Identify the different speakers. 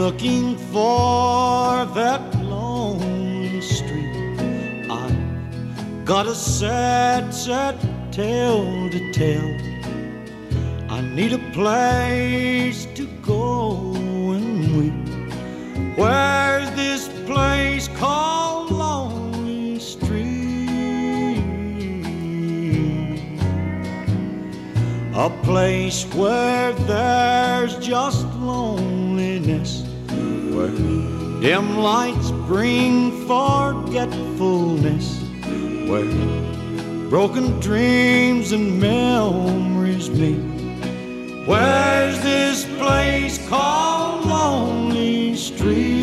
Speaker 1: looking for that lonely street. I've got a sad, sad tale to tell. I need a place to go and weep. Where's this place called Lonely Street? A place where there's just loneliness, where dim lights bring forgetfulness, where broken dreams and memories meet. Where's this place called Lonely Street?